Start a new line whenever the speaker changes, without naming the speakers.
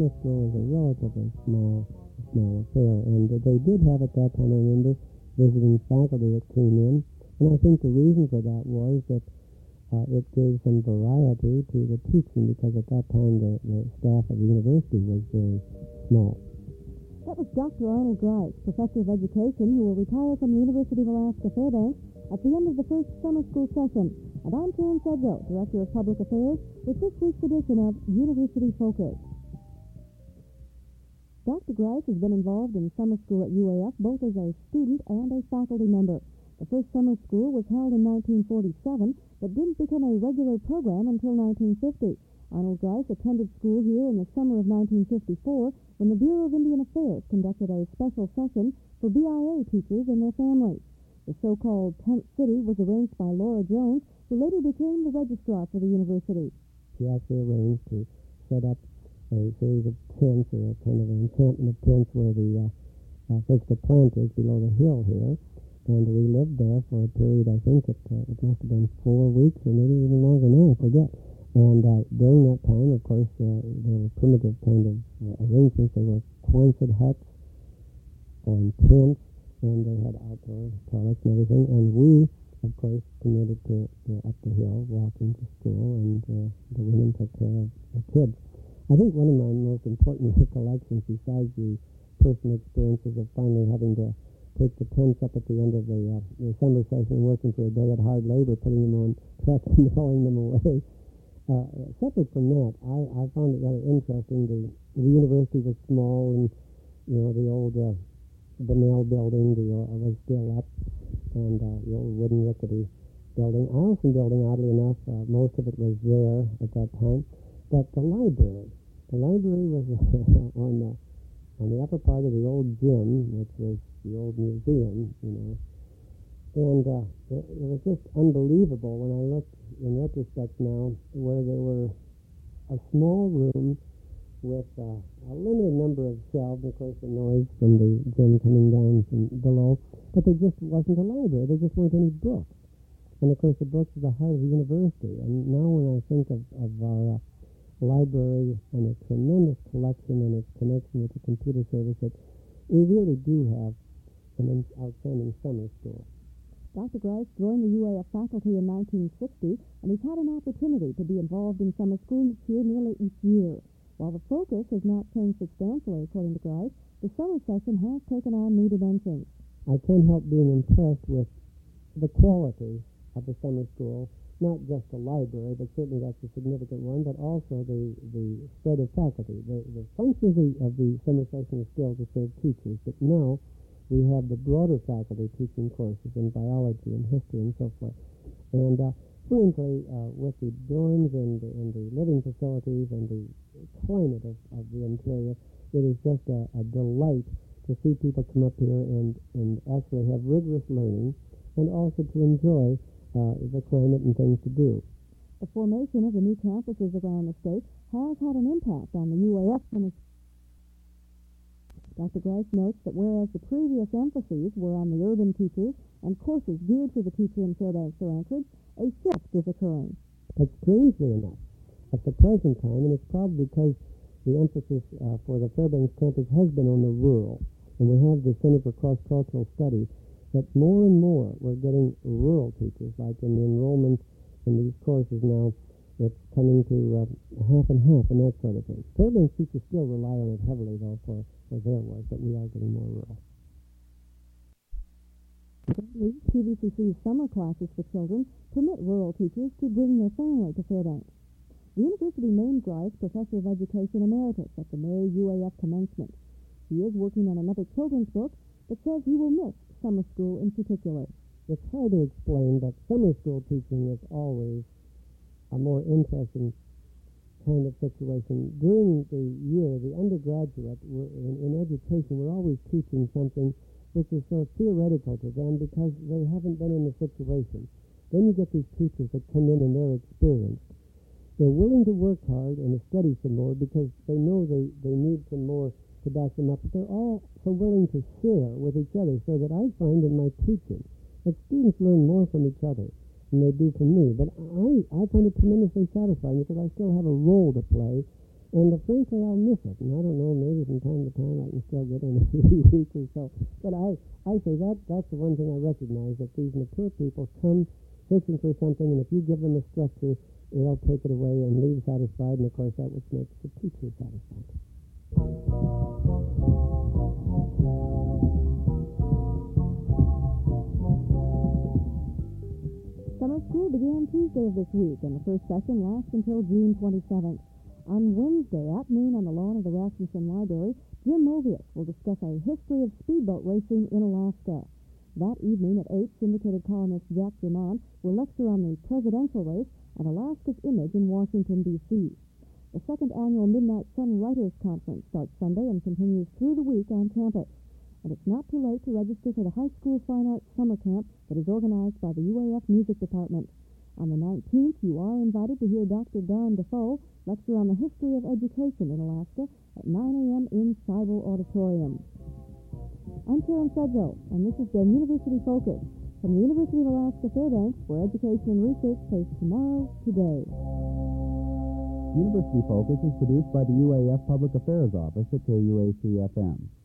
summer school is a relatively small affair, and they did have at that time, I remember, visiting faculty that came in, and I think the reason for that was that it gave some variety to the teaching, because at that time the staff of the university was very small.
That was Dr. Arnold Grice, Professor of Education, who will retire from the University of Alaska Fairbanks at the end of the first summer school session. And I'm Karen Sedgo, Director of Public Affairs, with this week's edition of University Focus. Dr. Grice has been involved in summer school at UAF both as a student and a faculty member. The first summer school was held in 1947, but didn't become a regular program until 1950. Arnold Grice attended school here in the summer of 1954 when the Bureau of Indian Affairs conducted a special session for BIA teachers and their families. The so-called Tent City was arranged by Laura Jones, who later became the registrar for the university.
She actually arranged to set up a series of tents, or a kind of an encampment of tents where the physical plant is below the hill here. And we lived there for a period, I think it must have been 4 weeks or maybe even longer now, I forget. And during that time, of course, there were primitive kind of arrangements. There were Quonset huts or in tents, and they had outdoor toilets and everything. And we, of course, commuted to up the hill, walking to school, and the women took care of the kids. I think one of my most important recollections, besides the personal experiences of finally having to take the tents up at the end of the summer session, working for a day at hard labor, putting them on trucks and hauling them away. Separate from that, I found it rather interesting. The university was small, and the old Bunnell building was still up, and the old wooden rickety building. Eielson building, oddly enough, most of it was there at that time. But the library was on the upper part of the old gym, which was the old museum, and it was just unbelievable when I looked in retrospect now, where there were a small room with a limited number of shelves, of course the noise from the gym coming down from below, but there just wasn't a library. There just weren't any books. And of course the books are the heart of the university. And now when I think of our library and its tremendous collection and its connection with the computer service, that we really do have an outstanding summer school.
Dr. Grice joined the UAF faculty in 1960, and he's had an opportunity to be involved in summer school here nearly each year. While the focus has not changed substantially, according to Grice, the summer session has taken on new dimensions.
I can't help being impressed with the quality of the summer school. Not just the library, but certainly that's a significant one, but also the spread of faculty. The function of the summer session is still to serve teachers, but now we have the broader faculty teaching courses in biology and history and so forth. And frankly, with the dorms and the living facilities and the climate of the interior, it is just a delight to see people come up here and actually have rigorous learning, and also to enjoy the climate and things to do.
The formation of the new campuses around the state has had an impact on the UAF. Dr. Grice notes that whereas the previous emphases were on the urban teachers and courses geared to the teacher in Fairbanks or Anchorage, a shift is occurring.
But strangely enough, at the present time, and it's probably because the emphasis for the Fairbanks campus has been on the rural, and we have the Center for Cross-Cultural Studies, that more and more we're getting rural teachers, like in the enrollment in these courses now, it's coming to half and half and that sort of thing. Fairbanks teachers still rely on it heavily, though, for their work, but we are getting more rural.
PVCC's summer classes for children permit rural teachers to bring their family to Fairbanks. The university named Grice Professor of Education Emeritus at the May UAF commencement. He is working on another children's book, but says he will miss summer school in particular.
It's hard to explain, but summer school teaching is always a more interesting kind of situation. During the year, the undergraduate in education, we're always teaching something which is so theoretical to them because they haven't been in the situation. Then you get these teachers that come in and they're experienced. They're willing to work hard and to study some more because they know they need some more to back them up, but they're all so willing to share with each other, so that I find in my teaching that students learn more from each other than they do from me. But I find it tremendously satisfying because I still have a role to play And frankly, I'll miss it. And I don't know, maybe from time to time I can still get in every week or so. But I say that's the one thing I recognize, that these mature people come searching for something, and if you give them a structure, they'll take it away and leave satisfied, and of course that which makes the teacher satisfied.
Summer school began Tuesday of this week, and the first session lasts until June 27th. On Wednesday at noon on the lawn of the Rasmussen Library, Jim Movius will discuss a history of speedboat racing in Alaska. That evening at 8, syndicated columnist Jack Drummond will lecture on the presidential race and Alaska's image in Washington, D.C. The second annual Midnight Sun Writers Conference starts Sunday and continues through the week on campus. And it's not too late to register for the high school fine arts summer camp that is organized by the UAF Music Department. On the 19th, you are invited to hear Dr. Don Defoe lecture on the history of education in Alaska at 9 a.m. in Seibel Auditorium. I'm Karen Sedgwick, and this has been University Focus from the University of Alaska Fairbanks, where education and research face tomorrow today.
University Focus is produced by the UAF Public Affairs Office at KUAC-FM.